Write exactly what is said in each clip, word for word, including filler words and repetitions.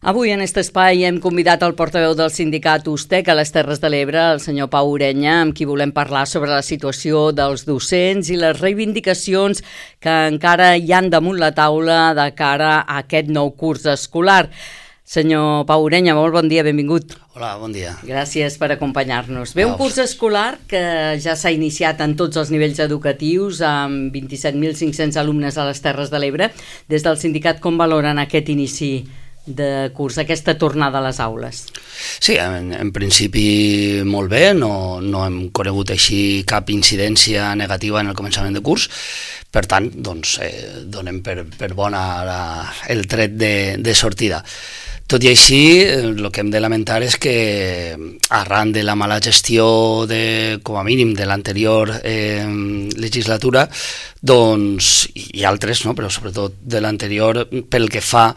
Avui en aquest espai hem convidat el portaveu del sindicat USTEC a les Terres de l'Ebre, el senyor Pau Orenya, amb qui volem parlar sobre la situació dels docents i les reivindicacions que encara hi han damunt la taula de cara a aquest nou curs escolar. Senyor Pau Orenya, molt bon dia, benvingut. Hola, bon dia. Gràcies per acompanyar-nos. Ve un curs escolar que ja s'ha iniciat en tots els nivells educatius, amb vint-i-set mil cinc-cents alumnes a les Terres de l'Ebre. Des del sindicat, com valoren aquest inici de curs, aquesta tornada a les aules? Sí, en, en principi molt bé, no, no hem conegut així cap incidència negativa en el començament de curs, per tant, doncs, eh, donem per, per bona la, el tret de, de sortida. Tot i així, el que hem de lamentar és que arran de la mala gestió, de, com a mínim, de l'anterior eh, legislatura, doncs, i altres, no? Però sobretot de l'anterior, pel que fa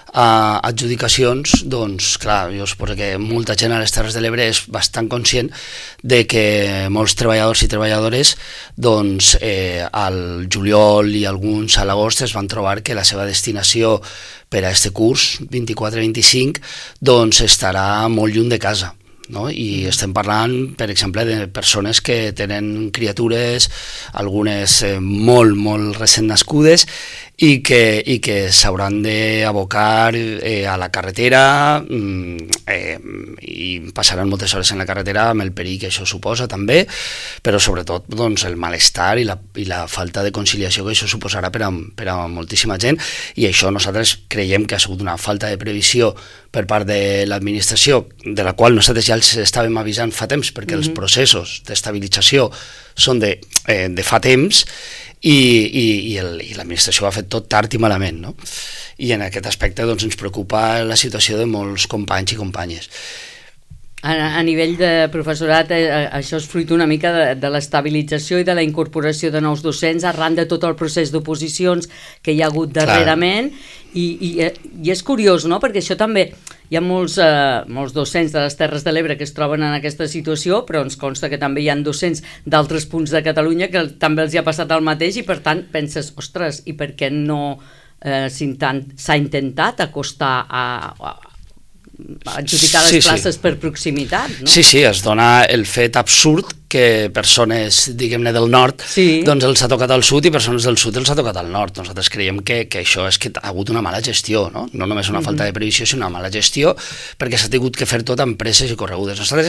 a adjudicacions, doncs clar, jo suposo que molta gent a les Terres de l'Ebre és bastant conscient de que molts treballadors i treballadores doncs eh, al juliol i alguns a l'agost es van trobar que la seva destinació per a este curs vint-i-quatre vint-i-cinc doncs estarà molt lluny de casa. No? I estem parlant, per exemple, de persones que tenen criatures, algunes eh, molt, molt recent nascudes, i que, i que s'hauran d'abocar eh, a la carretera eh, i passaran moltes hores en la carretera amb el perill que això suposa també, però sobretot doncs, el malestar i la, i la falta de conciliació que això suposarà per a, per a moltíssima gent, i això nosaltres creiem que ha sigut una falta de previsió per part de l'administració, de la qual nosaltres ja els estàvem avisant fa temps, perquè mm-hmm. els processos d'estabilització són de, eh, de fa temps, i, i, i, el, i l'administració ho ha fet tot tard i malament, no? I en aquest aspecte doncs, ens preocupa la situació de molts companys i companyes. A, a nivell de professorat, eh, això és fruit una mica de, de l'estabilització i de la incorporació de nous docents arran de tot el procés d'oposicions que hi ha hagut darrerament. I, i, i és curiós, no?, perquè això també hi ha molts, eh, molts docents de les Terres de l'Ebre que es troben en aquesta situació, però ens consta que també hi ha docents d'altres punts de Catalunya que també els hi ha passat el mateix, i per tant penses, ostres, i per què no eh, s'ha intentat acostar a, a adjudicar les sí, places sí. per proximitat, no? Sí, sí, es dona el fet absurd que persones, diguem-ne, del nord, sí. doncs els ha tocat al sud, i persones del sud els ha tocat al nord. Nosaltres creiem que, que això és que ha hagut una mala gestió, no? No només una mm-hmm. falta de previsió, sinó una mala gestió, perquè s'ha tingut que fer tot amb presses i corregudes. Nosaltres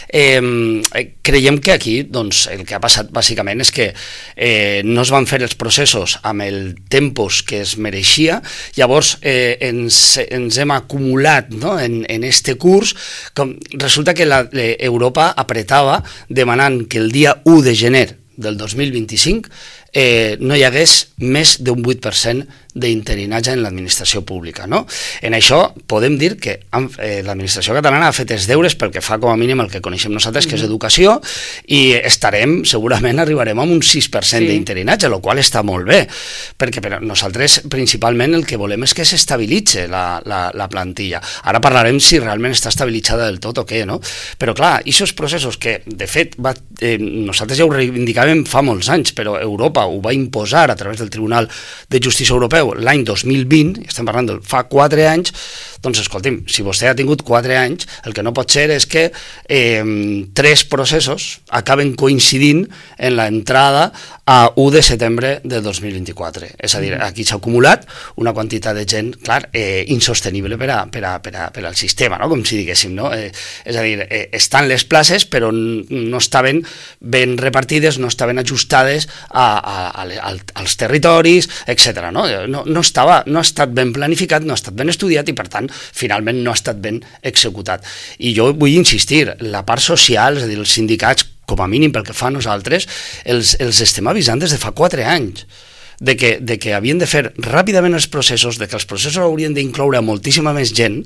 eh, creiem que aquí, doncs, el que ha passat bàsicament és que eh, no es van fer els processos amb el tempos que es mereixia, llavors eh, ens, ens hem acumulat, no?, en, en este curs, com resulta que la, eh, Europa apretava demanant que el dia u de gener del dos mil vint-i-cinc eh, no hi hagués més d'un vuit per cent d'interinatge en l'administració pública, no? En això podem dir que eh, l'administració catalana ha fet els deures pel que fa com a mínim el que coneixem nosaltres, que és educació, i estarem, segurament arribarem a un sis per cent sí. d'interinatge, el qual està molt bé, perquè per nosaltres principalment el que volem és que s'estabilitze la, la, la plantilla. Ara parlarem si realment està estabilitzada del tot o què, no? Però clar, aquests processos que, de fet, va, eh, nosaltres ja ho reivindicàvem fa molts anys, però Europa ho va imposar a través del Tribunal de Justícia Europeu l'any dos mil vint, estem parlant de fa quatre anys, doncs escolti'm, si vostè ha tingut quatre anys, el que no pot ser és que eh, tres processos acaben coincidint en l'entrada a u de setembre del dos mil vint-i-quatre. És a dir, aquí s'ha acumulat una quantitat de gent, clar, eh, insostenible per, a, per, a, per, a, per al sistema, no?, com si diguéssim, no? Eh, és a dir, eh, estan les places, però no estaven ben repartides, no estaven ajustades a, a, a, a, als territoris, etcètera, no? No, no, estava, no ha estat ben planificat, no ha estat ben estudiat, i per tant finalment no ha estat ben executat. I jo vull insistir, la part social, és a dir, els sindicats, com a mínim pel que fa a nosaltres, els, els estem avisant des de fa quatre anys de que, de que havien de fer ràpidament els processos, de que els processos haurien d'incloure moltíssima més gent,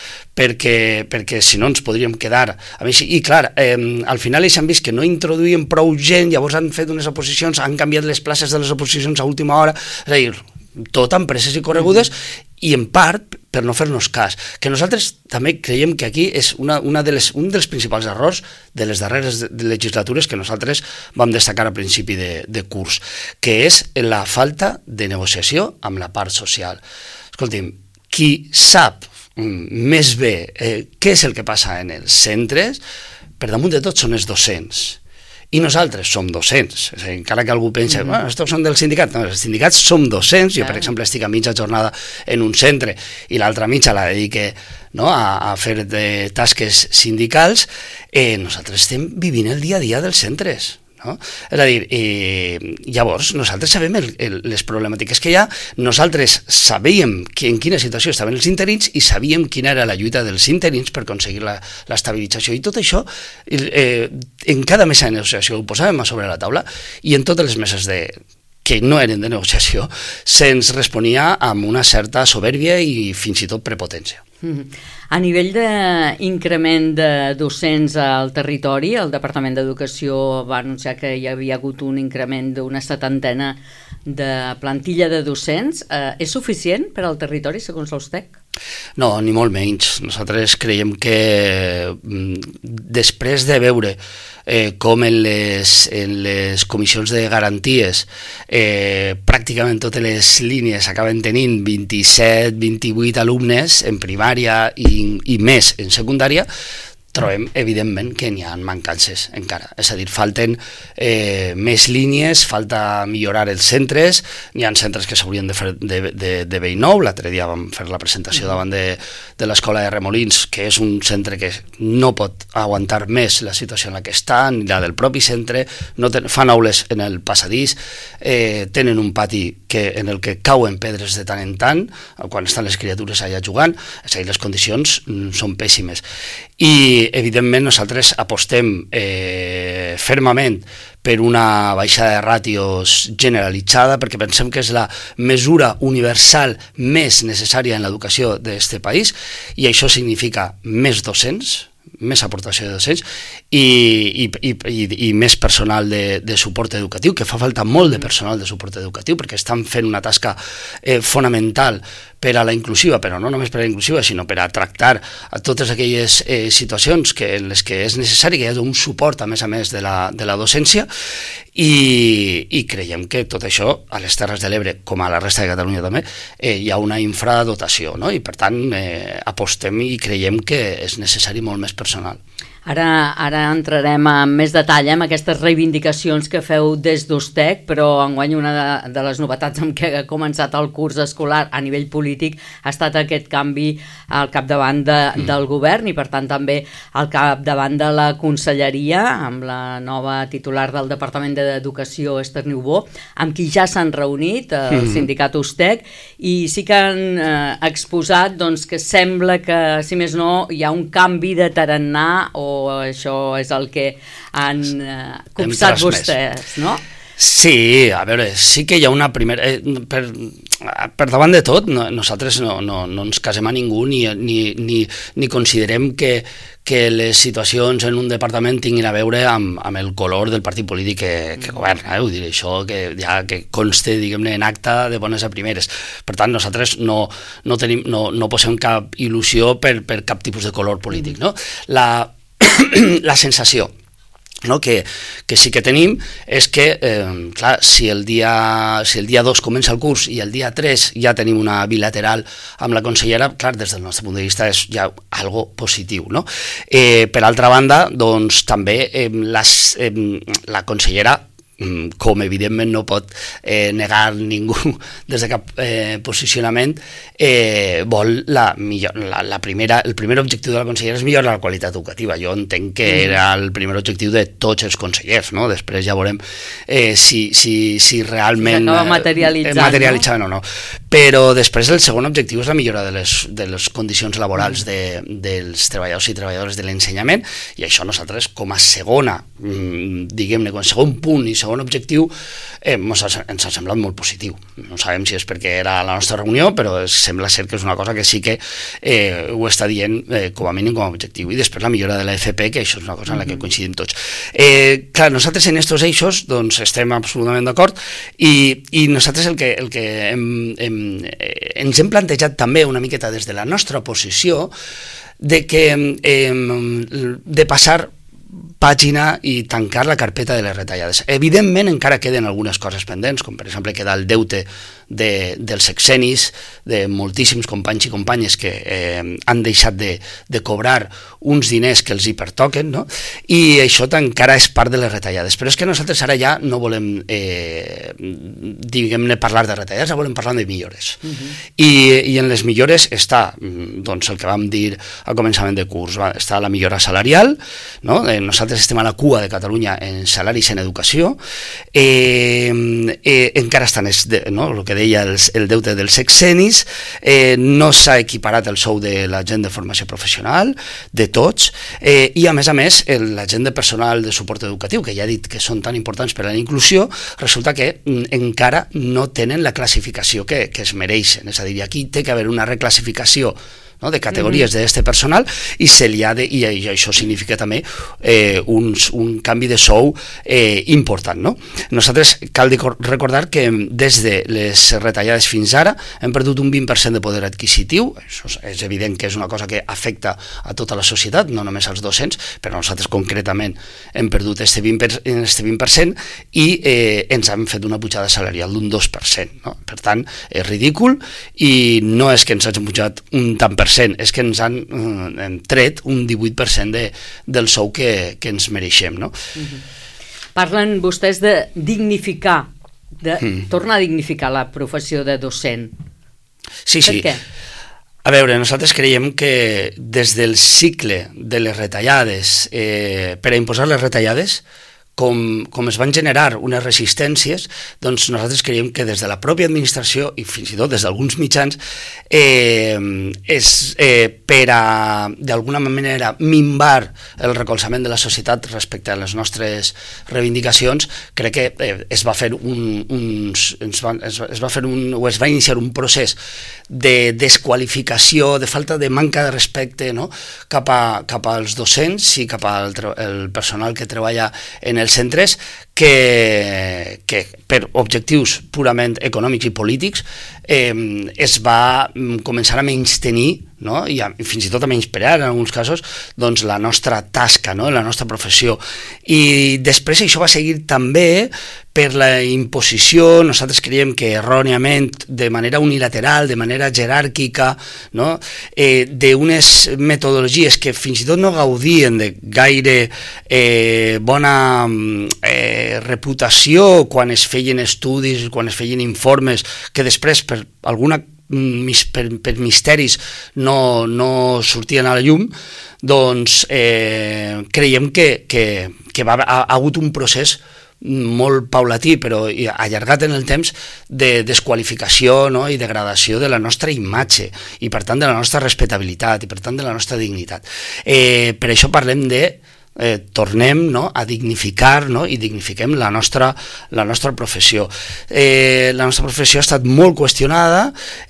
perquè, perquè si no ens podríem quedar a mi, i clar, eh, al final ells han vist que no introduïen prou gent, llavors han fet unes oposicions, han canviat les places de les oposicions a última hora, és a dir, tot amb presses i corregudes, i en part per no fer-nos cas, que nosaltres també creiem que aquí és una, una de les, un dels principals errors de les darreres legislatures que nosaltres vam destacar a principi de, de curs, que és la falta de negociació amb la part social. Escolti'm, qui sap més bé eh, què és el que passa en els centres, per damunt de tot són els docents. I nosaltres som docents, és a dir, encara que algú pensa, mm-hmm. bueno, estos són del sindicat, no, els sindicats som docents, jo per exemple estic a mitja jornada en un centre i l'altra mitja la dedique, no, a, a fer de tasques sindicals, eh, nosaltres estem vivint el dia a dia dels centres. No? És a dir, eh, llavors nosaltres sabem el, el, les problemàtiques que hi ha, nosaltres sabíem que en quina situació estaven els interins i sabíem quina era la lluita dels interins per aconseguir l'estabilització, i tot això eh, en cada mesa de negociació ho posàvem a sobre la taula, i en totes les meses de que no eren de negociació se'ns responia amb una certa soberbia i fins i tot prepotència. Mm-hmm. A nivell d'increment de docents al territori, el Departament d'Educació va anunciar que hi havia hagut un increment d'una setantena de plantilla de docents. Eh, és suficient per al territori, segons l'Ustec? No, ni molt menys. Nosaltres creiem que després de veure eh, com en les, en les comissions de garanties eh, pràcticament totes les línies acaben tenint vint-i-set vint-i-vuit alumnes en primària i, i més en secundària, trobem, evidentment, que n'hi ha mancances encara. És a dir, falten eh, més línies, falta millorar els centres, n'hi ha centres que s'haurien de fer de, de, de vell nou. L'altre dia vam fer la presentació davant de, de l'escola de Remolins, que és un centre que no pot aguantar més la situació en la que està, ni la del propi centre, no ten, fan aules en el passadís, eh, tenen un pati que, en el que cauen pedres de tant en tant, quan estan les criatures allà jugant, és a dir, les condicions mm, són pèssimes. I evidentment nosaltres apostem eh, fermament per una baixada de ràtios generalitzada, perquè pensem que és la mesura universal més necessària en l'educació d'aquest país, i això significa més docents, més aportació de docents i, i, i, i, i més personal de, de suport educatiu, que fa falta molt de personal de suport educatiu, perquè estan fent una tasca eh, fonamental per a la inclusiva, però no només per a la inclusiva, sinó per a tractar a totes aquelles eh, situacions que, en les que és necessari que hi hagi un suport, a més a més, de la, de la docència, i, i creiem que tot això, a les Terres de l'Ebre, com a la resta de Catalunya també, eh, hi ha una infradotació, no? I per tant eh, apostem i creiem que és necessari molt més personal. Ara, ara entrarem en més detall amb aquestes reivindicacions que feu des d'Ustec, però enguany una de, de les novetats amb què ha començat el curs escolar a nivell polític ha estat aquest canvi al capdavant de, mm. del govern, i per tant també al capdavant de la conselleria, amb la nova titular del Departament d'Educació, Esther Niubó, amb qui ja s'han reunit el mm. sindicat Ustec, i sí que han eh, exposat doncs, que sembla que, si més no, hi ha un canvi de tarannà, o això és el que han eh, copsat vostès, no? Sí, a veure, sí que hi ha una primera... Eh, per, per davant de tot, no, nosaltres no, no, no ens casem a ningú ni, ni, ni, ni considerem que, que les situacions en un departament tinguin a veure amb, amb el color del partit polític que, que governa, eh? Vull dir, això que ja que conste, diguem-ne, en acta de bones a primeres. Per tant, nosaltres no, no, tenim, no, no posem cap il·lusió per, per cap tipus de color polític, no? La... la sensació, no, que, que sí que tenim és que, eh, clar, si el dia si el dia dos comença el curs i el dia tres ja tenim una bilateral amb la consellera, clar, des del nostre punt de vista és ja algo positiu, no? Eh, per altra banda, doncs també eh, les, eh, la consellera, com evidentment no pot eh, negar ningú des de cap eh, posicionament, eh, vol la, millor, la, la primera, el primer objectiu de la consellera és millorar la qualitat educativa. Jo entenc que mm. era el primer objectiu de tots els consellers, no? Després ja veurem eh, si, si, si realment s'acaba materialitzant, eh, materialitzant no? o no. Però després el segon objectiu és la millora de les, de les condicions laborals mm. de, dels treballadors i treballadores de l'ensenyament, i això nosaltres com a segona, diguem-ne, com a segon punt i segon segon objectiu eh, ens ha semblat molt positiu. No sabem si és perquè era la nostra reunió, però sembla ser que és una cosa que sí que eh, ho està dient eh, com a mínim com a objectiu. I després la millora de l'F P, que això és una cosa en la que coincidim tots. Eh, clar, nosaltres en estos eixos doncs, estem absolutament d'acord, i, i nosaltres el que, el que hem, hem, ens hem plantejat també una miqueta des de la nostra posició de que eh, de passar pàgina i tancar la carpeta de les retallades. Evidentment encara queden algunes coses pendents, com per exemple queda el deute de, dels sexennis, de moltíssims companys i companyes que eh, han deixat de, de cobrar uns diners que els hi pertoquen, no? I això encara és part de les retallades. Però és que nosaltres ara ja no volem, eh, diguem-ne, parlar de retallades, ja volem parlar de millores. Uh-huh. I, I en les millores està, doncs, el que vam dir al començament de curs, va, està la millora salarial, no? Eh, nosaltres estem a la cua de Catalunya en salaris en educació, eh, eh, encara estan, de, no? El que deia el, el deute dels sexennis, eh, no s'ha equiparat el sou de la gent de formació professional, de tots, eh, i a més a més la gent de personal de suport educatiu, que ja he dit que són tan importants per a la inclusió, resulta que mm, encara no tenen la classificació que, que es mereixen, és a dir, aquí té que haver una reclassificació, no, de categories mm-hmm. d'aquest personal i se li ha de, i això significa també eh, uns, un canvi de sou eh, important, no? Nosaltres cal recordar que des de les retallades fins ara hem perdut un vint per cent de poder adquisitiu, això és evident que és una cosa que afecta a tota la societat, no només als docents, però nosaltres concretament hem perdut este vint per cent i eh, ens han fet una pujada salarial d'un dos per cent, no? Per tant, és ridícul i no és que ens hagin pujat un tant per cent, és que ens han eh, tret un divuit per cent de, del sou que, que ens mereixem, no? Uh-huh. Parlen vostès de dignificar, de mm. tornar a dignificar la professió de docent. Sí, sí. Per què? A veure, nosaltres creiem que des del cicle de les retallades, eh, per a imposar les retallades, Com, com es van generar unes resistències, doncs nosaltres creiem que des de la pròpia administració i fins i tot des d'alguns mitjans eh, és eh, per a d'alguna manera minvar el recolzament de la societat respecte a les nostres reivindicacions. Crec que eh, es va fer un, uns, es va, es, es va fer un, o es va iniciar un procés de desqualificació, de falta de manca de respecte, no? cap, a, cap als docents i cap al el personal que treballa en els centres que, que per objectius purament econòmics i polítics eh, es va començar a menystenir, no? I, a, i fins i tot a menysprear en alguns casos doncs, la nostra tasca, no? La nostra professió. I després això va seguir també per la imposició, nosaltres creiem que erròniament, de manera unilateral, de manera jeràrquica, no? eh, d'unes metodologies que fins i tot no gaudien de gaire eh, bona eh, reputació quan es feien estudis, quan es feien informes, que després per alguna per, per misteris no, no sortien a la llum, doncs eh, creiem que, que, que va, ha, ha hagut un procés molt paulatí però allargat en el temps de desqualificació, no? I degradació de la nostra imatge i per tant de la nostra respectabilitat i per tant de la nostra dignitat. Eh, per això parlem de Eh, tornem, no? a dignificar, no? i dignifiquem la nostra, la nostra professió. Eh, la nostra professió ha estat molt qüestionada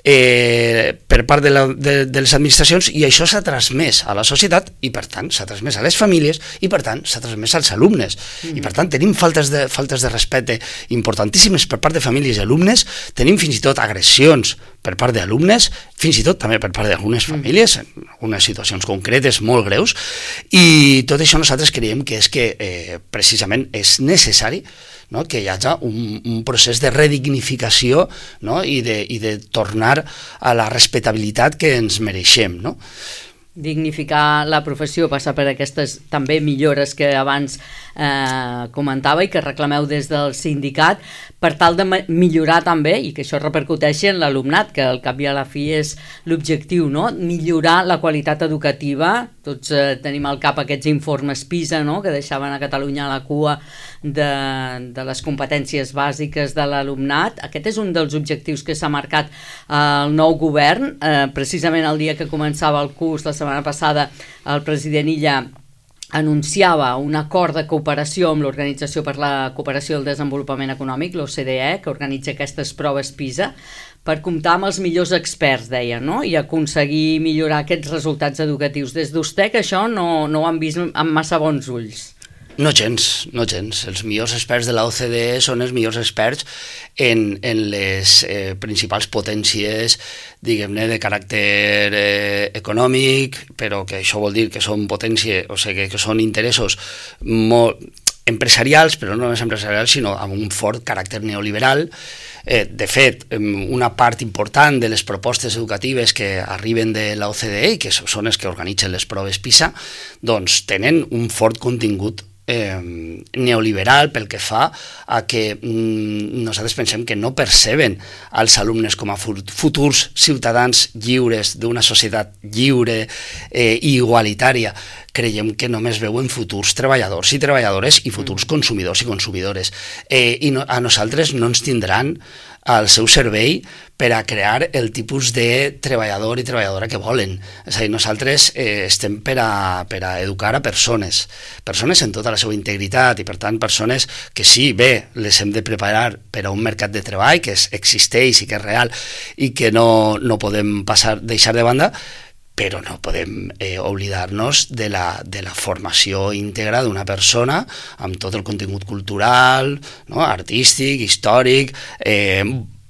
eh, per part de, la, de, de les administracions i això s'ha transmès a la societat i per tant s'ha transmès a les famílies i per tant s'ha transmès als alumnes mm. i per tant tenim faltes de, faltes de respecte importantíssimes per part de famílies i alumnes, tenim fins i tot agressions per part d'alumnes, fins i tot també per part d'algunes famílies, en algunes situacions concretes molt greus, i tot això nosaltres creiem que és que eh, precisament és necessari, no? que hi hagi un, un procés de redignificació, no? I, de, i de tornar a la respectabilitat que ens mereixem, no? Dignificar la professió passa per aquestes també millores que abans eh, comentava i que reclameu des del sindicat per tal de millorar també i que això repercuteixi en l'alumnat, que al cap i a la fi és l'objectiu, no? Millorar la qualitat educativa. Tots eh, tenim al cap aquests informes PISA, no? Que deixaven a Catalunya a la cua de, de les competències bàsiques de l'alumnat. Aquest és un dels objectius que s'ha marcat eh, el nou govern. Eh, precisament el dia que començava el curs, la setmana passada, el president Illa anunciava un acord de cooperació amb l'Organització per la Cooperació i el Desenvolupament Econòmic, l'O C D E, que organitza aquestes proves PISA, per comptar amb els millors experts, deia, no? I aconseguir millorar aquests resultats educatius. Des d'U S T E C això no, no ho han vist amb massa bons ulls. No gens, no gens. Els millors experts de la O C D E són els millors experts en, en les eh, principals potències, diguem-ne, de caràcter eh, econòmic, però que això vol dir que són potència, o sigui, que, que són interessos molt empresarials, però no només empresarials, sinó amb un fort caràcter neoliberal. Eh, de fet, una part important de les propostes educatives que arriben de la O C D E i que són les que organitzen les proves PISA, doncs tenen un fort contingut eh, neoliberal pel que fa a que mm, nosaltres pensem que no perceben als alumnes com a futurs ciutadans lliures d'una societat lliure eh, i igualitària. Creiem que només veuen futurs treballadors i treballadores i futurs consumidors i consumidores. Eh, I no, a nosaltres no ens tindran al seu servei per a crear el tipus de treballador i treballadora que volen. És a dir, nosaltres eh, estem per a, per a educar a persones, persones en tota la seva integritat i, per tant, persones que sí, bé, les hem de preparar per a un mercat de treball que existeix i que és real i que no, no podem passar, deixar de banda, però no podem eh, oblidar-nos de la, de la formació íntegra d'una persona amb tot el contingut cultural, no? Artístic, històric, eh,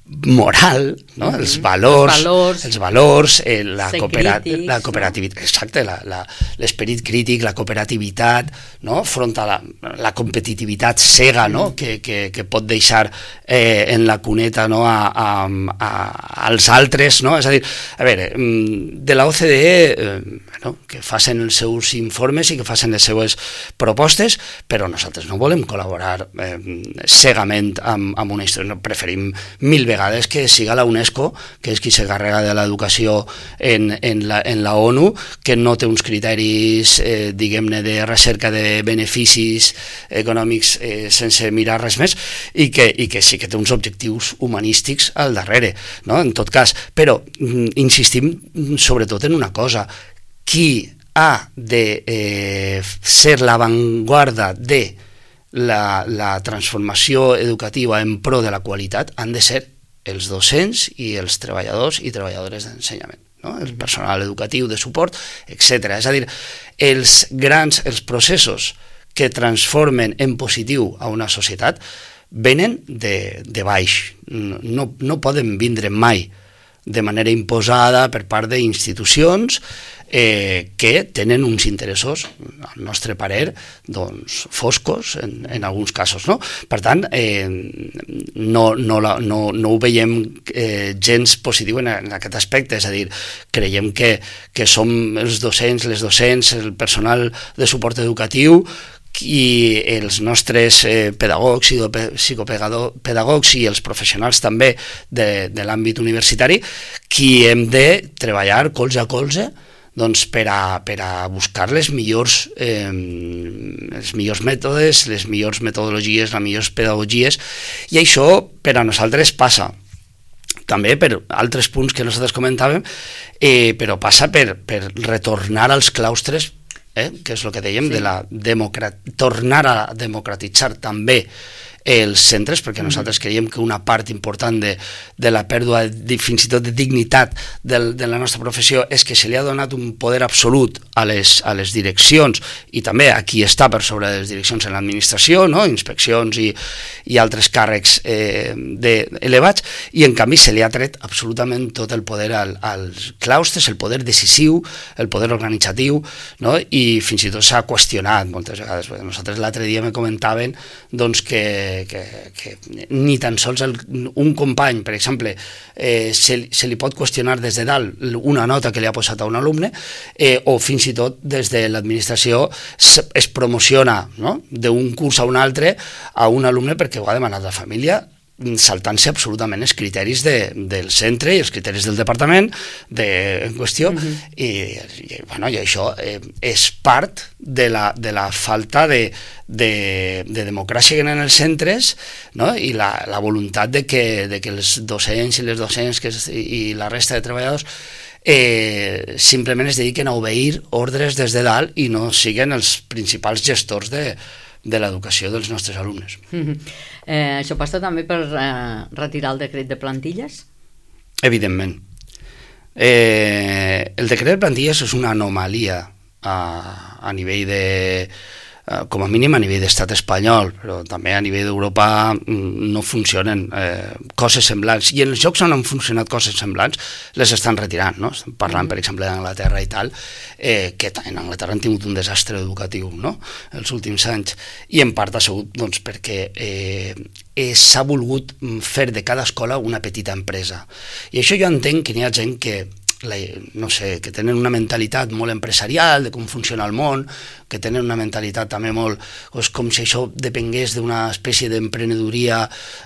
moral, no? Mm-hmm. els valors, els valors, els valors eh, la, coopera crítics, la cooperativitat, no? Exacte, l'esperit crític, la cooperativitat, no? Front a la, la competitivitat cega, no? Mm. que, que, que pot deixar eh, en la cuneta, no? a, a, a, als altres, no? És a dir, a veure, de la O C D E eh, no? que facin els seus informes i que facin les seues propostes, però nosaltres no volem col·laborar eh, cegament amb, amb una història, no, preferim mil vegades que siga la UNESCO, que és qui s'encarrega de l'educació en, en, la, en la ONU, que no té uns criteris, eh, diguem-ne, de recerca de beneficis econòmics eh, sense mirar res més, i que, i que sí que té uns objectius humanístics al darrere, no? En tot cas. Però insistim sobretot en una cosa: qui ha de eh, ser l'avantguarda de la, la transformació educativa en pro de la qualitat han de ser els docents i els treballadors i treballadores d'ensenyament, no? El personal educatiu de suport, etcètera. És a dir, els grans, els processos que transformen en positiu a una societat venen de, de baix, no, no poden vindre mai de manera imposada per part d'institucions eh, que tenen uns interessos, al nostre parer, doncs, foscos en, en alguns casos, no? Per tant, eh, no, no, la, no, no ho veiem eh, gens positiu en, en aquest aspecte, és a dir, creiem que, que som els docents, les docents, el personal de suport educatiu i els nostres eh, pedagogs i psicopedagogs i els professionals també de, de l'àmbit universitari qui hem de treballar colze a colze doncs, per, a, per a buscar les millors, eh, els millors mètodes, les millors metodologies, les millors pedagogies, i això per a nosaltres passa també per altres punts que nosaltres comentàvem, eh, però passa per, per retornar als claustres, eh, que és el que dèiem, sí. de la democrat... tornar a democratitzar també els centres, perquè nosaltres creiem que una part important de, de la pèrdua de, fins i tot de dignitat del, de la nostra professió és que se li ha donat un poder absolut a les, a les direccions i també a qui està per sobre de les direccions en l'administració, no? Inspeccions i, i altres càrrecs eh, de, elevats, i en canvi se li ha tret absolutament tot el poder al, als claustres, el poder decisiu, el poder organitzatiu, no? I fins i tot s'ha qüestionat moltes vegades. Nosaltres l'altre dia me comentaven doncs, que Que, que ni tan sols el, un company, per exemple, eh, se, se li pot qüestionar des de dalt una nota que li ha posat a un alumne eh, o fins i tot des de l'administració es, es promociona, no? d'un curs a un altre a un alumne perquè ho ha demanat la família, saltant-se absolutament els criteris de, del centre i els criteris del departament de, en qüestió, uh-huh. I, i, bueno, i això eh, és part de la, de la falta de, de, de democràcia que hi ha en els centres, no? I la, la voluntat de que, de que els docents i les docents que, i la resta de treballadors eh, simplement es dediquen a obeir ordres des de dalt i no siguen els principals gestors de de l'educació dels nostres alumnes. Mm-hmm. eh, això passa també per eh, retirar el decret de plantilles? Evidentment. Eh, el decret de plantilles és una anomalia a, a nivell de com a mínim a nivell d'estat espanyol, però també a nivell d'Europa no funcionen eh, coses semblants, i en els jocs on han funcionat coses semblants les estan retirant, no? Estem parlant, per exemple, d'Anglaterra i tal, eh, que en Anglaterra han tingut un desastre educatiu, no?, els últims anys, i en part ha sigut doncs, perquè eh, s'ha volgut fer de cada escola una petita empresa, i això jo entenc que n'hi ha gent que La, no sé, que tenen una mentalitat molt empresarial de com funciona el món, que tenen una mentalitat també molt, doncs, com si això depengués d'una espècie d'emprenedoria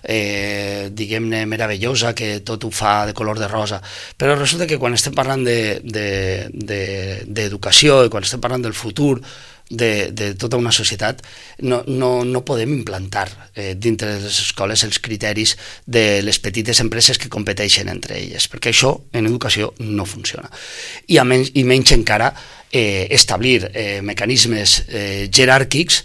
eh, diguem-ne meravellosa, que tot ho fa de color de rosa, però resulta que quan estem parlant d'educació de, de, de, i quan estem parlant del futur de, de tota una societat, no, no, no podem implantar eh, dintre de les escoles els criteris de les petites empreses que competeixen entre elles, perquè això en educació no funciona. I, a menys, i menys encara eh, establir eh, mecanismes eh, jeràrquics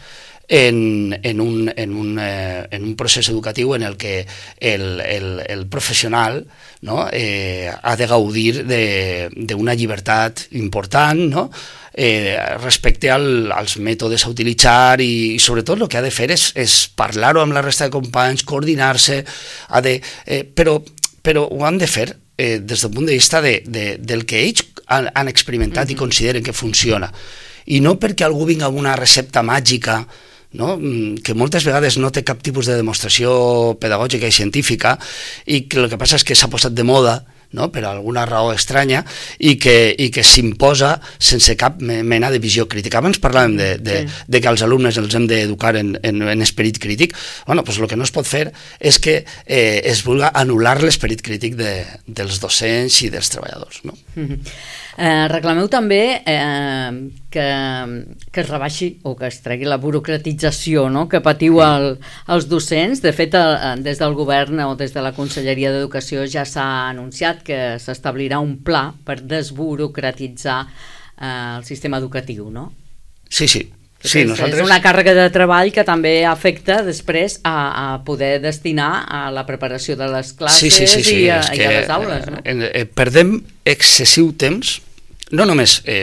en, en, un, en, un, eh, en un procés educatiu en el que el, el, el professional, no, eh, ha de gaudir d'una llibertat important, no?, Eh, respecte al, als mètodes a utilitzar, i, i sobretot el que ha de fer és, és parlar-ho amb la resta de companys, coordinar-se, ha de, eh, però, però ho han de fer eh, des del punt de vista de, de, del que ells han, han experimentat, mm-hmm, i consideren que funciona, i no perquè algú vinga amb una recepta màgica, no?, que moltes vegades no té cap tipus de demostració pedagògica i científica, i que el que passa és que s'ha posat de moda, no?, per alguna raó estranya, i que, i que s'imposa sense cap mena de visió crítica. Abans parlàvem de, de, sí. de que els alumnes els hem d'educar en, en, en esperit crític. Bueno, doncs el que no es pot fer és que eh, es vulgui anul·lar l'esperit crític de, dels docents i dels treballadors, no? Mm-hmm. Eh, reclameu també eh, que, que es rebaixi o que es tregui la burocratització, no?, que patiu el, els docents. De fet, el, des del govern o des de la Conselleria d'Educació ja s'ha anunciat que s'establirà un pla per desburocratitzar eh, el sistema educatiu, no? Sí, sí. Sí, és, nosaltres... és una càrrega de treball que també afecta després a, a poder destinar a la preparació de les classes, sí, sí, sí, sí. I, a, i a les aules, no? Eh, eh, perdem excessiu temps, no només eh,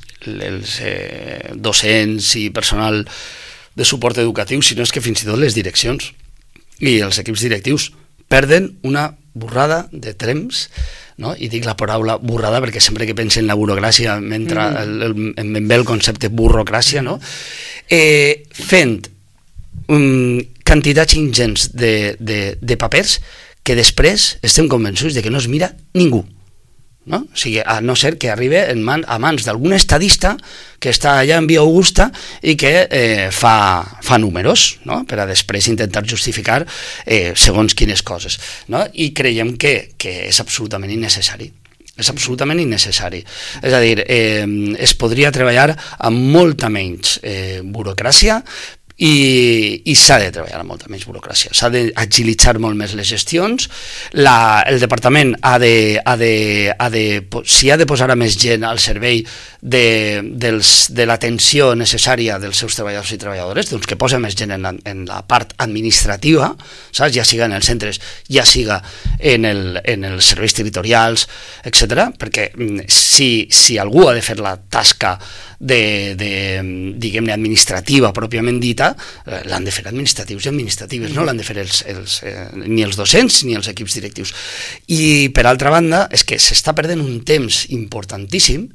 els eh, docents i personal de suport educatiu, sinó és que fins i tot les direccions i els equips directius perden una borrada de temps, no? I dic la paraula burrada perquè sempre que penso en la burocràcia mentre mm. em ve el concepte burrocràcia, no? Eh, fent um, quantitats ingents de, de, de papers que després estem convençuts de que no es mira ningú, no? O sigui, a no ser que arribi en man, a mans d'algun estadista que està allà en Via Augusta i que eh, fa, fa números, no?, per a després intentar justificar eh, segons quines coses, no? I creiem que, que és absolutament innecessari. És absolutament innecessari. És a dir, eh, es podria treballar amb molta menys eh, burocràcia, i, i s'ha de treballar amb molta menys burocràcia, s'ha d'agilitzar molt més les gestions, la, el departament ha de, ha de, ha de, si ha de posar a més gent al servei de, dels, de l'atenció necessària dels seus treballadors i treballadores, doncs que posa més gent en la, en la part administrativa, saps? Ja siga en els centres, ja siga en, el, en els serveis territorials, etcètera, perquè si, si algú ha de fer la tasca de, de diguem-ne, administrativa pròpiament dita, l'han de fer administratius i administratives, no l'han de fer els, els, eh, ni els docents ni els equips directius. I per altra banda és que s'està perdent un temps importantíssim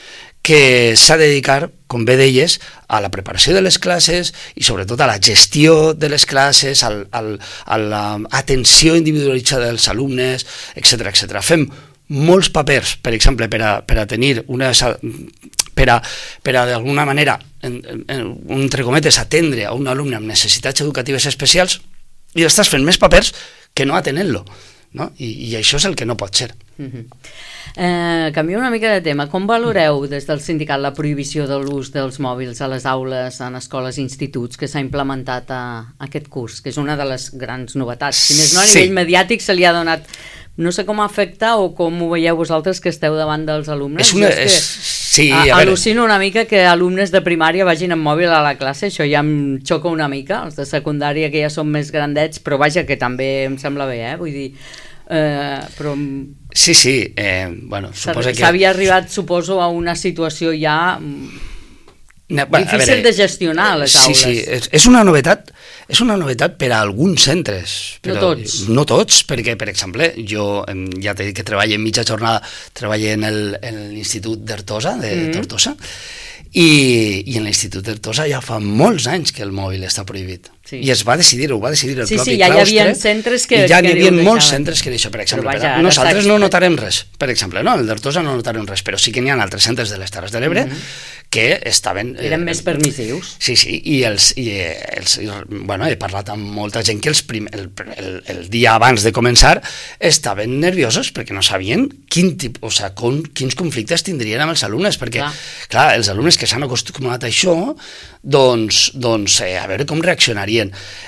que s'ha de dedicar, com bé deies, a la preparació de les classes i sobretot a la gestió de les classes, al, al, a l'atenció individualitzada dels alumnes, etcètera, etcètera. Fem molts papers, per exemple, per a, per a tenir una... per a, per a d'alguna manera, en, en, entre cometes, atendre a un alumne amb necessitats educatives especials, i estàs fent més papers que no atenent-lo, no? I, i això és el que no pot ser. Mm-hmm. eh, canvio una mica de tema. Com valoreu des del sindicat la prohibició de l'ús dels mòbils a les aules, en escoles i instituts que s'ha implementat a, a aquest curs, que és una de les grans novetats? Si més no, a nivell sí. mediàtic se li ha donat... No sé com afecta o com ho veieu vosaltres que esteu davant dels alumnes. És una, és és, sí, a, a al·lucino una mica que alumnes de primària vagin amb mòbil a la classe, això ja em xoca una mica, els de secundària que ja són més grandets, però vaja, que també em sembla bé, eh? Vull dir... Eh, però... Sí, sí, eh, bueno, suposa que... S'havia arribat, suposo, a una situació ja Ne, bueno, difícil veure, de gestionar les aules. Sí, sí, és, és una novetat, és una novetat per a alguns centres. Però no tots. No tots, perquè, per exemple, jo ja t'he dit que treballo en mitja jornada, treballo en l'Institut d'Artosa, de mm. Tortosa, i, i en l'Institut d'Artosa ja fa molts anys que el mòbil està prohibit. Sí. I es va decidir, ho va decidir el sí, propi sí, ja claustre. Hi havia centres que, I ja que n'hi havia molts centres que d'això, per exemple. Vaja, per, nosaltres no notarem res, per exemple, no? El d'Artosa no notarem res, però sí que n'hi ha altres centres de les Terres de l'Ebre mm-hmm. que estaven... Eren eh, més permissius. Sí, sí, i, els, i els, bueno, he parlat amb molta gent que els prim, el, el, el dia abans de començar estaven nerviosos perquè no sabien quin tipus, o sigui, com, quins conflictes tindrien amb els alumnes, perquè, clar, clar els alumnes que s'han acostumat a això, doncs, doncs eh, a veure com reaccionarien.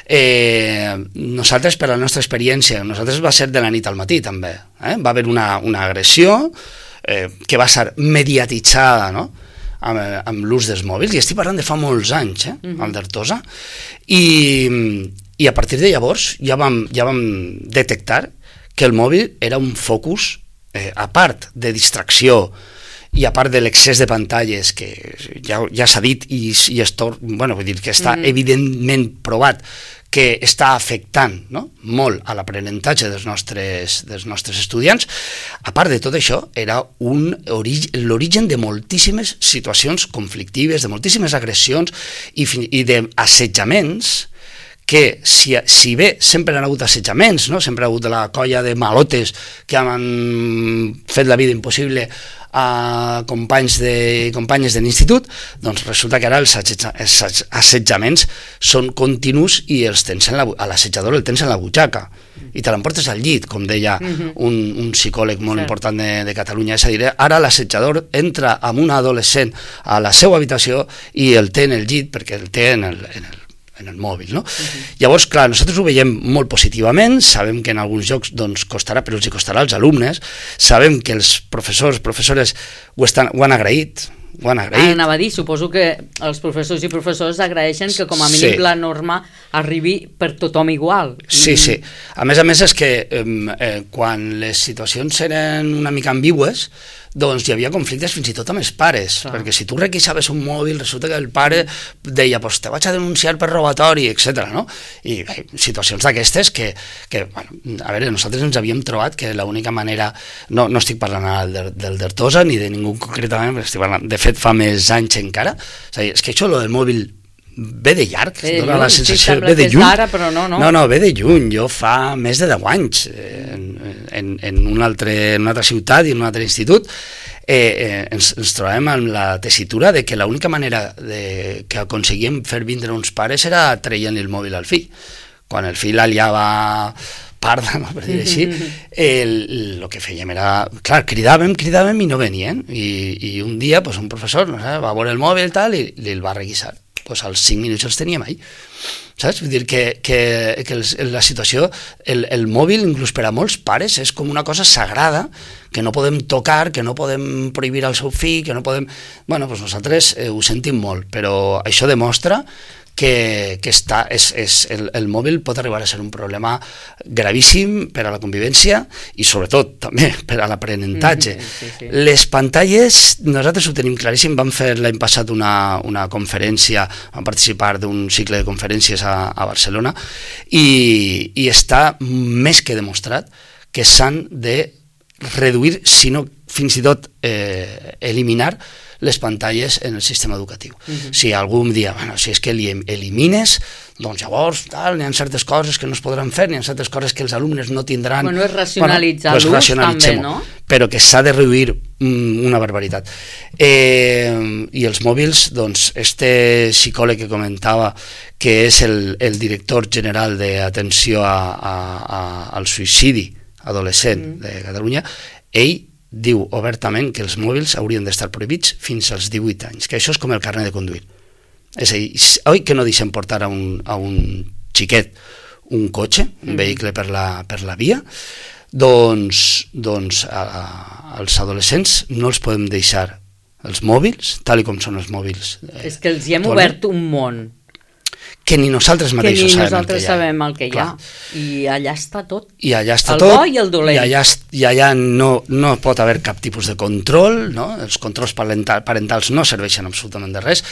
Eh, nosaltres, per la nostra experiència, nosaltres va ser de la nit al matí, també. Eh? Va haver una, una agressió eh, que va ser mediatitzada, no?, amb, amb l'ús dels mòbils, i estic parlant de fa molts anys, eh, mm-hmm. al d'Artosa, i, i a partir de llavors ja vam, ja vam detectar que el mòbil era un focus, eh, a part de distracció, i a part de l'excés de pantalles, que ja, ja s'ha dit, i, i esto, bueno, vull dir que està mm-hmm. evidentment provat que està afectant, no?, molt a l'aprenentatge dels nostres, dels nostres estudiants, a part de tot això, era un l'origen de moltíssimes situacions conflictives, de moltíssimes agressions i, i d'assetjaments, que si, si bé sempre han hagut assetjaments, no? Sempre ha hagut la colla de malotes que han fet la vida impossible a companys de, companyes de l'institut, doncs resulta que ara els, assetja, els assetjaments són continus i els tens en la, a l'assetjador el tens en la butxaca i te l'emportes al llit, com deia mm-hmm. un, un psicòleg molt sí. important de, de Catalunya. És a dir, ara l'assetjador entra amb un adolescent a la seva habitació i el té en el llit perquè el té en el, en el en el mòbil, no? Uh-huh. Llavors, clar, nosaltres ho veiem molt positivament, sabem que en alguns llocs doncs, costarà, però els hi costarà als alumnes, sabem que els professors, professores ho, estan, ho han agraït, ho han agraït. Ah, anava a dir, suposo que els professors i professors agraeixen que com a mínim sí. la norma arribi per tothom igual. Sí, sí. A més a més és que eh, quan les situacions eren una mica ambigües, doncs hi havia conflictes fins i tot amb els pares, ah. perquè si tu requisaves un mòbil, resulta que el pare deia, pues te vaig a denunciar per robatori, etcètera, no? I eh, situacions d'aquestes que, que, bueno, a veure, nosaltres ens havíem trobat que l'única manera, no, no estic parlant ara del, del d'Artosa ni de ningú concretament, estic parlant, de fet fa més anys encara, és a dir, és que això, lo del mòbil, ve de llarg, ve de dona la sensació, sí, ve de lluny. Ara, però no, no. no, no, ve de lluny, jo fa més de deu anys, en, en, en, un altre, en una altra ciutat i en un altre institut, eh, eh, ens, ens trobem amb la tessitura de que l'única manera de, que aconseguíem fer vindre uns pares era traient el mòbil al fill. Quan el fill aliava parda, no, per dir així, el, el que fèiem era, clar, cridàvem, cridàvem i no venien, i, i un dia pues, un professor no sé, va veure el mòbil i tal, i, i el va requisar. Pues als cinc minuts els teníem ahí, saps? Vull dir que, que, que els, la situació, el, el mòbil, inclús per a molts pares, és com una cosa sagrada que no podem tocar, que no podem prohibir al seu fill, que no podem... Bueno, doncs nosaltres eh, ho sentim molt, però això demostra que, que està, és, és, el, el mòbil pot arribar a ser un problema gravíssim per a la convivència i sobretot també per a l'aprenentatge. Mm, sí, sí. Les pantalles, nosaltres ho tenim claríssim, vam fer l'any passat una, una conferència, vam participar d'un cicle de conferències a, a Barcelona i, i està més que demostrat que s'han de reduir, si no fins i tot eh, eliminar les pantalles en el sistema educatiu. Uh-huh. Si algú em dia, bueno, si és que li elimines, doncs llavors tal, n'hi ha certes coses que no es podran fer, n'hi ha certes coses que els alumnes no tindran... Bueno, és racionalitzar bueno, l'ús també, no? Però que s'ha de reduir mm, una barbaritat. Eh, I els mòbils, doncs, este psicòleg que comentava, que és el, el director general d'atenció a, a, a, al suïcidi adolescent mm. de Catalunya, ell diu obertament que els mòbils haurien d'estar prohibits fins als divuit anys, que això és com el carnet de conduir. És a dir, oi que no deixem portar a un, a un xiquet un cotxe, un mm. vehicle per la, per la via, doncs, doncs a, a, als adolescents no els podem deixar els mòbils, tal com són els mòbils. Eh, és que els hi hem obert un món. Que ni nosaltres mateixos que ni sabem, nosaltres el que sabem el que hi ha. I allà està tot. I allà està el tot. El bo i el dolent. I allà, i allà no, no pot haver cap tipus de control, no? Els controls parentals no serveixen absolutament de res.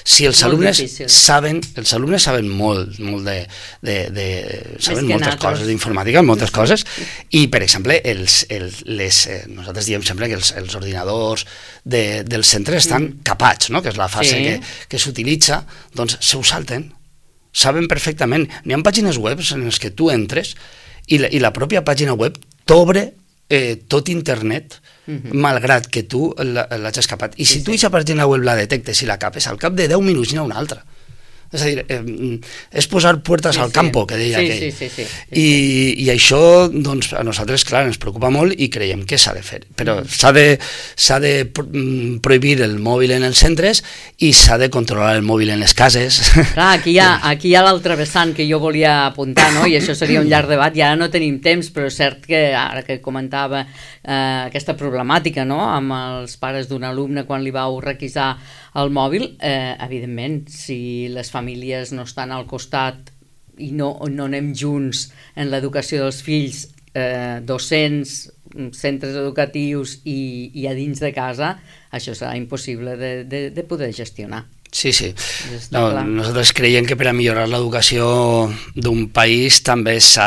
si els alumnes saben, els alumnes saben molt, molt de, de, de saben moltes coses d'informàtica, moltes coses, i per exemple, els, els, les, eh, nosaltres diem sempre que els, els ordinadors de, dels centres estan mm. capats, no? Que és la fase sí. que, que s'utilitza, doncs se ho salten, saben perfectament. N'hi ha pàgines web en les que tu entres i la, i la pròpia pàgina web t'obre eh, tot internet, Uh-huh. malgrat que tu l'has escapat. I si sí, tu aquesta sí. pàgina web la detectes i la capes, al cap de deu minuts n'hi ha una altra. És a dir, eh, és posar puertes sí, al campo, que deia sí, aquell. Sí, sí, sí, sí, I, sí. I això, doncs, a nosaltres, clar, ens preocupa molt i creiem que s'ha de fer. Però mm. s'ha de, s'ha de prohibir el mòbil en els centres i s'ha de controlar el mòbil en les cases. Clar, aquí hi ha, aquí hi ha l'altre vessant que jo volia apuntar, no? I això seria un llarg debat, i ara no tenim temps, però és cert que ara que comentava eh, aquesta problemàtica, no?, amb els pares d'un alumne quan li vau requisar el mòbil, eh, evidentment, si les famílies no estan al costat i no, no anem junts en l'educació dels fills, eh, docents, centres educatius i, i a dins de casa, això serà impossible de, de, de poder gestionar. Sí, sí. No, nosaltres creiem que per a millorar l'educació d'un país també s'ha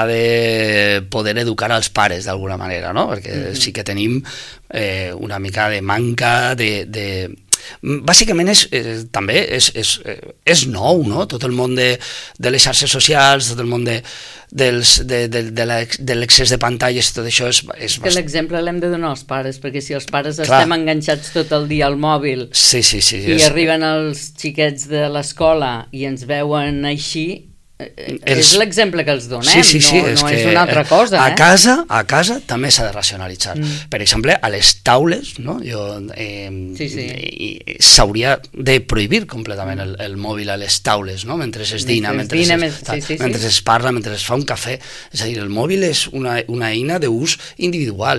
de poder educar als pares d'alguna manera, no? Perquè mm-hmm. sí que tenim eh, una mica de manca de... de bàsicament és, eh, també és, és, és nou, no? Tot el món de, de les xarxes socials, tot el món de, dels, de, de, de l'excés de pantalles, tot això és... és que l'exemple l'hem de donar als pares, perquè si els pares Clar. estem enganxats tot el dia al mòbil sí, sí, sí, i és... arriben els xiquets de l'escola i ens veuen així, els... és l'exemple que els donem, sí, sí, sí, no, és, no que és una altra cosa. A eh? casa, a casa també s'ha de racionalitzar. Mm. Per exemple, a les taules, no? Jo, eh, sí, sí. s'hauria de prohibir completament el, el mòbil a les taules, no? Mentre es dina, mentre, dina, es, sí, sí, mentre sí. es parla, mentre es fa un cafè. És a dir, el mòbil és una, una eina d'ús individual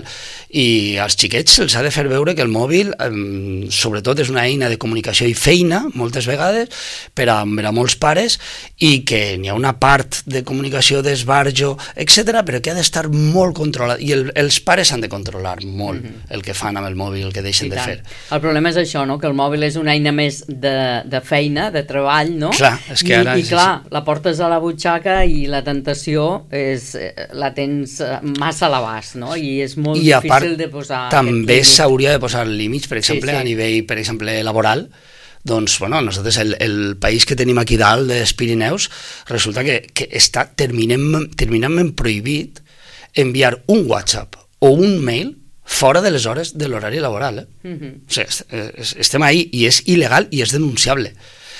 i als xiquets se'ls ha de fer veure que el mòbil, eh, sobretot, és una eina de comunicació i feina, moltes vegades, per a, per a molts pares, i que hi ha una part de comunicació, d'esbarjo, etcètera, però que ha d'estar molt controlat, i el, els pares han de controlar molt mm-hmm. el que fan amb el mòbil, el que deixen de fer. El problema és això, no? Que el mòbil és una eina més de, de feina, de treball, no? Clar, és que ara... I, i clar, la portes a la butxaca i la tentació és, la tens massa a l'abast, no? I és molt I difícil part, de posar... també s'hauria de posar límits, per exemple, sí, sí. a nivell, per exemple, laboral. Doncs, bueno, nosaltres, el, el país que tenim aquí dalt, dels Pirineus, resulta que, que està terminem, terminantment prohibit enviar un WhatsApp o un mail fora de les hores de l'horari laboral. Eh? Mm-hmm. O sigui, estem ahí i és il·legal i és denunciable.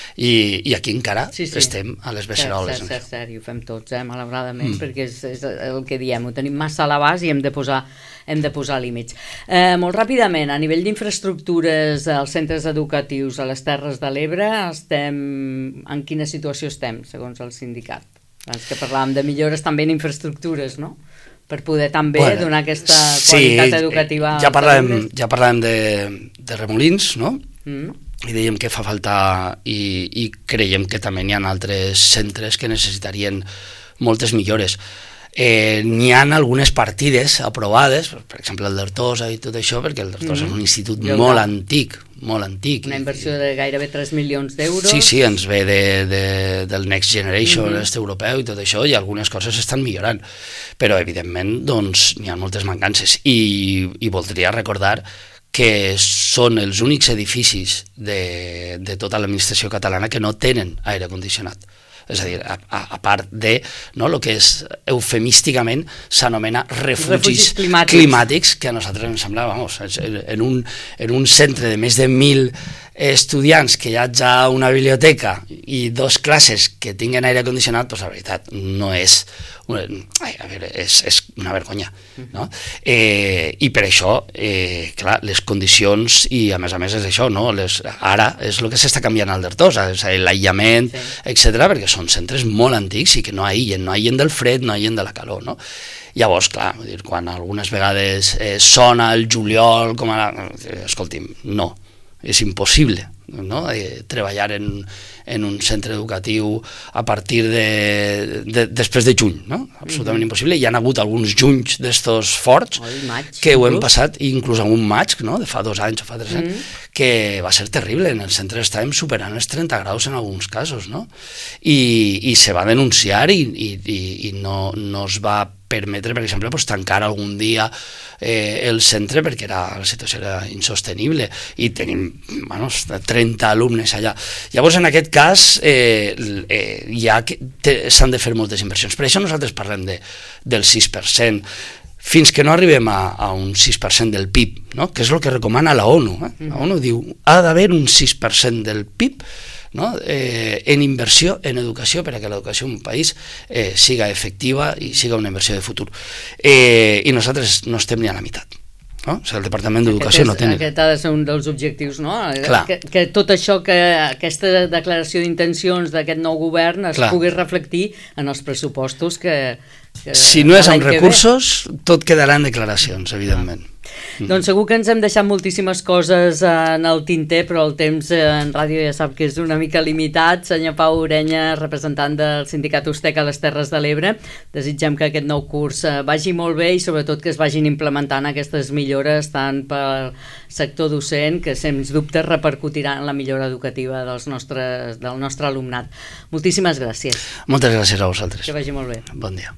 I, i aquí encara sí, sí. estem a les beceroles. Cert, cert, cert, i ho fem tots, eh, malauradament, mm. perquè és, és el que diem, ho tenim massa a l'abast i hem de posar, hem de posar límits. Eh, molt ràpidament, a nivell d'infraestructures als centres educatius a les Terres de l'Ebre, estem en quina situació estem, segons el sindicat? Abans que parlàvem de millores també en infraestructures, no? Per poder també bueno, donar aquesta qualitat sí, educativa. Ja parlàvem, ja parlàvem de, de remolins, no? Mm. I dèiem que fa falta, i, i creiem que també n'hi ha altres centres que necessitarien moltes millores. Eh, n'hi ha algunes partides aprovades, per exemple el d'Artosa i tot això, perquè el d'Artosa mm. és un institut jo molt clar. antic, molt antic. Una inversió de gairebé tres milions d'euros. Sí, sí, ens ve de, de, del Next Generation, mm-hmm. est europeu i tot això, i algunes coses estan millorant. Però, evidentment, doncs, n'hi ha moltes mancances. I, i voldria recordar que són els únics edificis de, de tota l'administració catalana que no tenen aire condicionat. És a dir, a, a, a part de no, el que és eufemísticament s'anomena refugis, refugis climàtics. climàtics, que a nosaltres ens sembla, vamos, en un, en un centre de més de mil estudiants que hi hagi una biblioteca i dos classes que tinguen aire condicionat, doncs la veritat no és una, ai, a veure, és, és una vergonya, no? Eh, i per això, eh, clar, les condicions, i a més a més és això, no? Les, ara és el que s'està canviant al d'Artosa, és l'aïllament, sí. etcètera, perquè són centres molt antics i que no aïllen, no aïllen del fred, no aïllen de la calor, no? Llavors, clar, vull dir, quan algunes vegades eh, sona el juliol, com a... escolti'm, no, és impossible no? eh, treballar en, en un centre educatiu a partir de, de després de juny, no? Absolutament mm-hmm. impossible. Hi ha hagut alguns junys d'estos forts oh, maig, que ho hem passat, inclús en un maig, no? De fa dos anys o fa tres anys, mm-hmm. que va ser terrible. En el centre estàvem superant els trenta graus en alguns casos, no? I, i se va denunciar i, i, i no, no es va permetre, per exemple, pues, tancar algun dia eh, el centre perquè era, la situació era insostenible i tenim bueno, trenta alumnes allà. Llavors, en aquest cas, eh, eh, ja s'han de fer moltes inversions. Per això nosaltres parlem de, del sis per cent. Fins que no arribem a, a un sis per cent del P I B, no? Que és el que recomana la ONU. Eh? La ONU diu ha d'haver un sis per cent del P I B, no? eh, en inversió en educació perquè l'educació en un país eh, siga efectiva i siga una inversió de futur. Eh, I nosaltres no estem ni a la meitat. No? O sigui, el Departament d'Educació no té... Aquest ha de ser un dels objectius, no? Que, que tot això, que aquesta declaració d'intencions d'aquest nou govern es Clar. Pugui reflectir en els pressupostos que... que si no és amb recursos, tot quedarà en declaracions, evidentment. Ah. Mm. Doncs segur que ens hem deixat moltíssimes coses en el tinter, però el temps en ràdio ja sap que és una mica limitat. Senyor Pau Orenya, representant del Sindicat Ustec a les Terres de l'Ebre, desitgem que aquest nou curs vagi molt bé i sobretot que es vagin implementant aquestes millores tant pel sector docent, que sens dubte repercutirà en la millora educativa dels nostres, del nostre alumnat. Moltíssimes gràcies. Moltes gràcies a vosaltres. Que vagi molt bé. Bon dia.